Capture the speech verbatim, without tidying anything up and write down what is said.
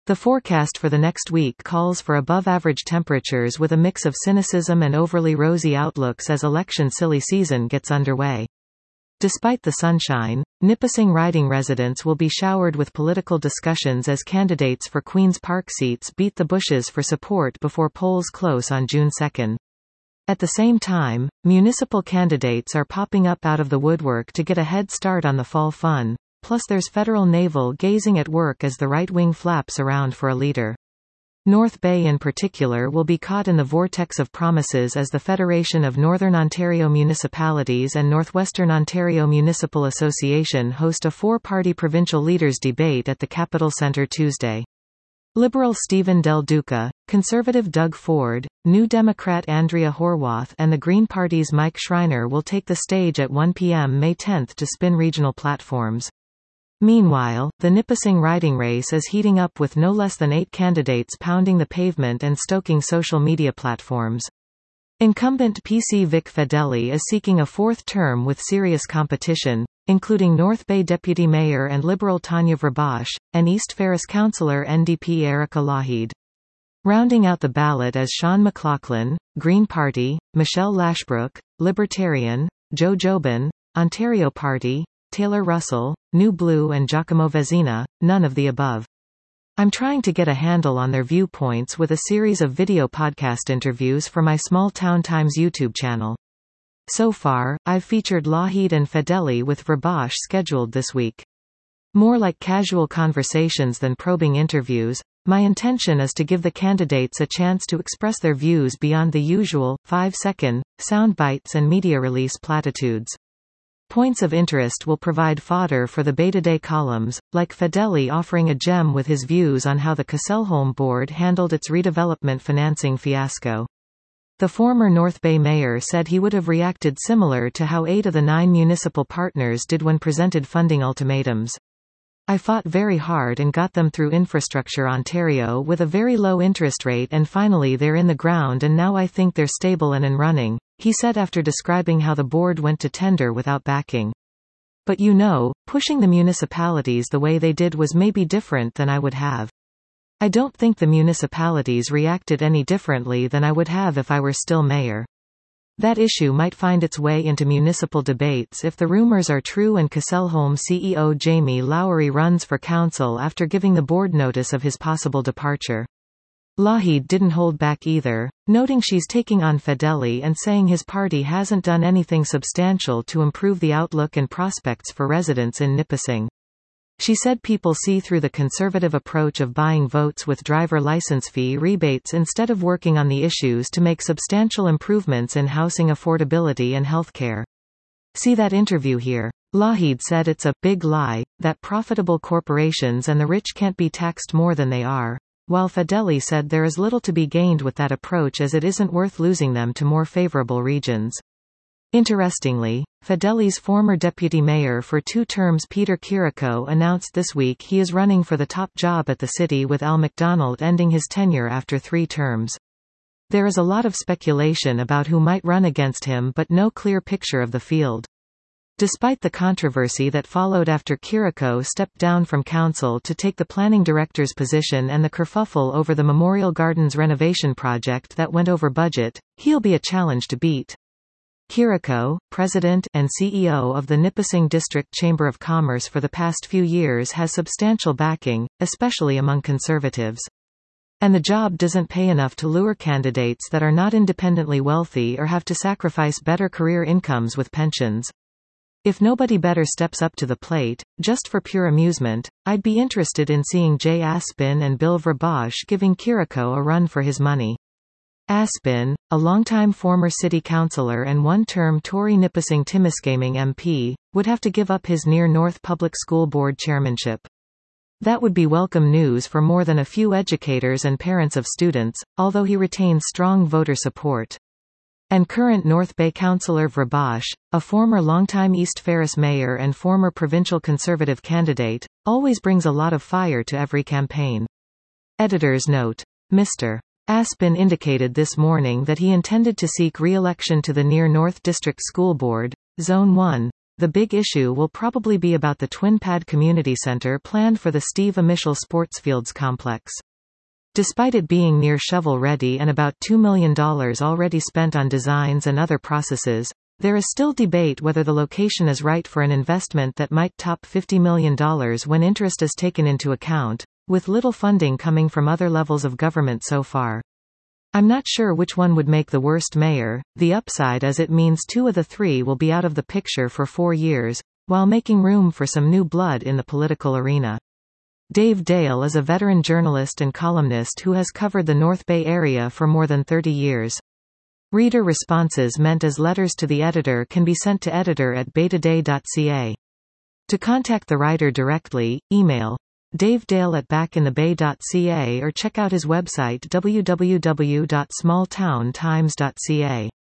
The forecast for the next week calls for above-average temperatures with a mix of cynicism and overly rosy outlooks as election silly season gets underway. Despite the sunshine, Nipissing riding residents will be showered with political discussions as candidates for Queen's Park seats beat the bushes for support before polls close on June second. At the same time, municipal candidates are popping up out of the woodwork to get a head start on the fall fun, plus there's federal naval gazing at work as the right wing flaps around for a leader. North Bay in particular will be caught in the vortex of promises as the Federation of Northern Ontario Municipalities and Northwestern Ontario Municipal Association host a four-party provincial leaders debate at the Capitol Centre Tuesday. Liberal Stephen Del Duca, Conservative Doug Ford, New Democrat Andrea Horwath and the Green Party's Mike Schreiner will take the stage at one p m May tenth to spin regional platforms. Meanwhile, the Nipissing riding race is heating up with no less than eight candidates pounding the pavement and stoking social media platforms. Incumbent P C Vic Fedeli is seeking a fourth term with serious competition, including North Bay Deputy Mayor and Liberal Tanya Vrabash, and East Ferris Councillor N D P Erica Lougheed. Rounding out the ballot is Sean McLaughlin, Green Party, Michelle Lashbrook, Libertarian, Joe Jobin, Ontario Party, Taylor Russell, New Blue and Giacomo Vezina, none of the above. I'm trying to get a handle on their viewpoints with a series of video podcast interviews for my Small Town Times YouTube channel. So far, I've featured Lougheed and Fedeli with Vrabash scheduled this week. More like casual conversations than probing interviews, my intention is to give the candidates a chance to express their views beyond the usual, five-second, sound bites and media release platitudes. Points of interest will provide fodder for the Bay-to-Day columns, like Fedeli offering a gem with his views on how the Casselholm board handled its redevelopment financing fiasco. The former North Bay mayor said he would have reacted similar to how eight of the nine municipal partners did when presented funding ultimatums. I fought very hard and got them through Infrastructure Ontario with a very low interest rate and finally they're in the ground and now I think they're stable and in running, he said after describing how the board went to tender without backing. But you know, pushing the municipalities the way they did was maybe different than I would have. I don't think the municipalities reacted any differently than I would have if I were still mayor. That issue might find its way into municipal debates if the rumors are true and Casselholm C E O Jamie Lowery runs for council after giving the board notice of his possible departure. Lougheed didn't hold back either, noting she's taking on Fedeli and saying his party hasn't done anything substantial to improve the outlook and prospects for residents in Nipissing. She said people see through the conservative approach of buying votes with driver license fee rebates instead of working on the issues to make substantial improvements in housing affordability and healthcare. See that interview here. Lougheed said it's a big lie that profitable corporations and the rich can't be taxed more than they are, while Fedeli said there is little to be gained with that approach as it isn't worth losing them to more favorable regions. Interestingly, Fedeli's former deputy mayor for two terms Peter Chirico announced this week he is running for the top job at the city with Al McDonald ending his tenure after three terms. There is a lot of speculation about who might run against him but no clear picture of the field. Despite the controversy that followed after Chirico stepped down from council to take the planning director's position and the kerfuffle over the Memorial Gardens renovation project that went over budget, he'll be a challenge to beat. Chirico, president and C E O of the Nipissing District Chamber of Commerce for the past few years, has substantial backing, especially among conservatives. And the job doesn't pay enough to lure candidates that are not independently wealthy or have to sacrifice better career incomes with pensions. If nobody better steps up to the plate, just for pure amusement, I'd be interested in seeing Jay Aspin and Bill Vrabash giving Chirico a run for his money. Aspin, a longtime former city councillor and one-term Tory Nipissing Timiskaming M P, would have to give up his near North Public School Board chairmanship. That would be welcome news for more than a few educators and parents of students, although he retains strong voter support. And current North Bay councillor Vrabash, a former longtime East Ferris mayor and former provincial Conservative candidate, always brings a lot of fire to every campaign. Editor's note. Mister Aspin indicated this morning that he intended to seek re-election to the Near North District School Board, Zone one, the big issue will probably be about the twin-pad community center planned for the Steve Amichel Sportsfields complex. Despite it being near shovel-ready and about two million dollars already spent on designs and other processes, there is still debate whether the location is right for an investment that might top fifty million dollars when interest is taken into account, with little funding coming from other levels of government so far. I'm not sure which one would make the worst mayor. The upside is it means two of the three will be out of the picture for four years, while making room for some new blood in the political arena. Dave Dale is a veteran journalist and columnist who has covered the North Bay area for more than thirty years. Reader responses meant as letters to the editor can be sent to editor at betaday dot c a. To contact the writer directly, email davedale at backinthebay dot c a or check out his website w w w dot small town times dot c a.